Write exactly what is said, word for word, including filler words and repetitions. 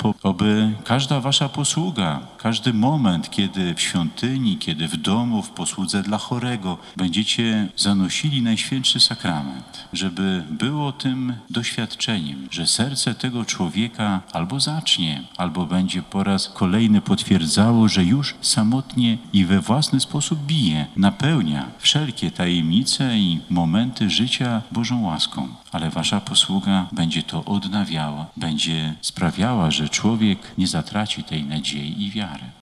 po, oby każda wasza posługa, każdy moment, kiedy w świątyni, kiedy w domu, w posłudze dla chorego będziecie zanosili Najświętszy Sakrament, żeby było tym doświadczeniem, że serce tego człowieka albo zacznie, albo będzie po raz kolejny potwierdzało, że już samotnie i we własny sposób bije, napełnia wszelkie tajemnice i momenty życia Bożą łaską. Ale wasza posługa będzie to odnawiała, będzie sprawiała, że człowiek nie zatraci tej nadziei i wiary.